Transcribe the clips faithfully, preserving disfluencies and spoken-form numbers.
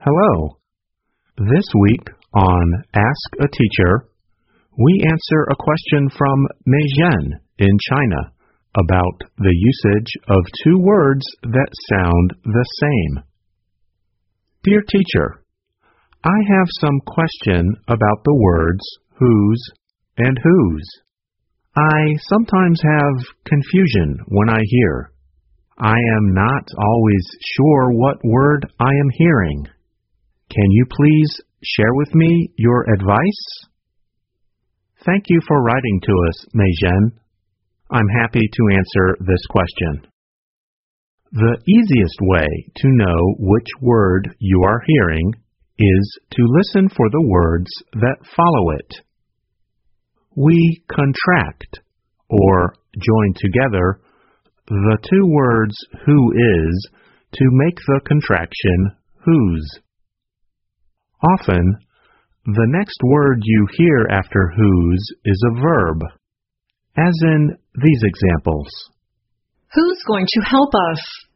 Hello. This week on Ask a Teacher, we answer a question from Mei Zhen in China about the usage of two words that sound the same. Dear teacher, I have some question about the words whose and whose. I sometimes have confusion when I hear. I am not always sure what word I am hearing. Can you please share with me your advice? Thank you for writing to us, Mei Zhen. I'm happy to answer this question. The easiest way to know which word you are hearing is to listen for the words that follow it. We contract, or join together, the two words who is to make the contraction whose. Often, the next word you hear after whose is a verb, as in these examples. Who's going to help us?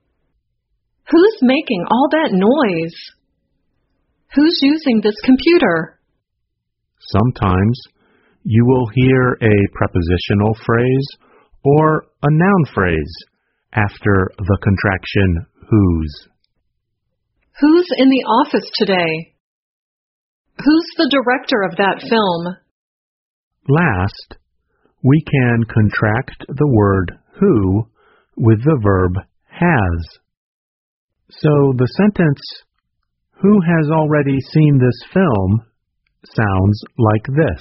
Who's making all that noise? Who's using this computer? Sometimes you will hear a prepositional phrase or a noun phrase after the contraction whose. Who's in the office today? Who's the director of that film? Last, we can contract the word who with the verb has. So the sentence, "Who has already seen this film?" sounds like this.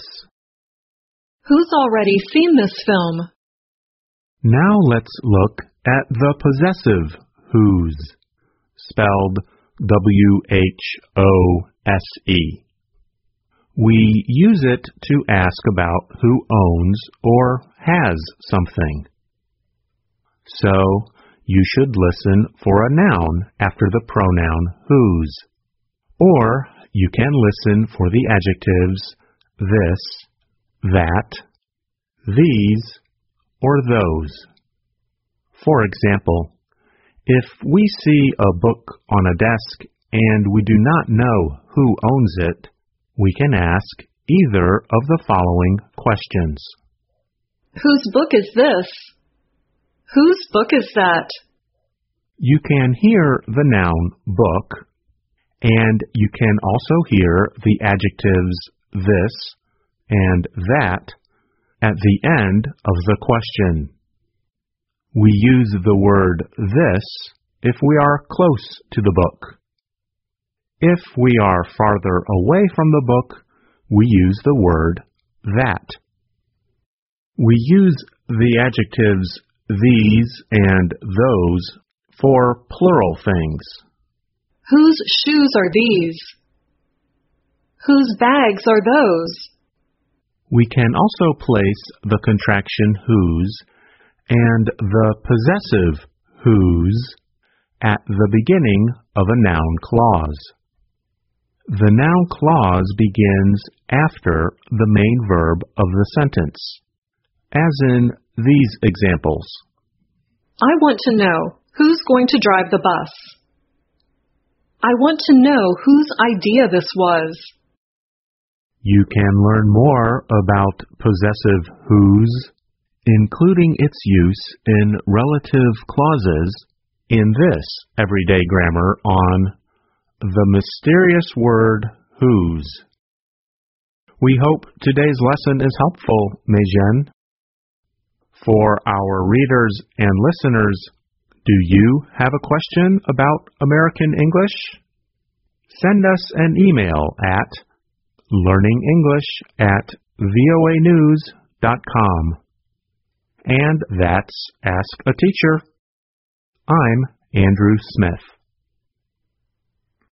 Who's already seen this film? Now let's look at the possessive whose, spelled W H O S E. We use it to ask about who owns or has something. So, you should listen for a noun after the pronoun whose. Or, you can listen for the adjectives this, that, these, or those. For example, if we see a book on a desk and we do not know who owns it, we can ask either of the following questions. Whose book is this? Whose book is that? You can hear the noun book, and you can also hear the adjectives this and that at the end of the question. We use the word this if we are close to the book. If we are farther away from the book, we use the word that. We use the adjectives these and those for plural things. Whose shoes are these? Whose bags are those? We can also place the contraction whose and the possessive whose at the beginning of a noun clause. The noun clause begins after the main verb of the sentence, as in these examples. I want to know who's going to drive the bus. I want to know whose idea this was. You can learn more about possessive whose, including its use in relative clauses, in this Everyday Grammar on the mysterious word whose. We hope today's lesson is helpful, Mei Zhen. For our readers and listeners, do you have a question about American English? Send us an email at learningenglish at voa news dot com. And that's Ask a Teacher. I'm Andrew Smith.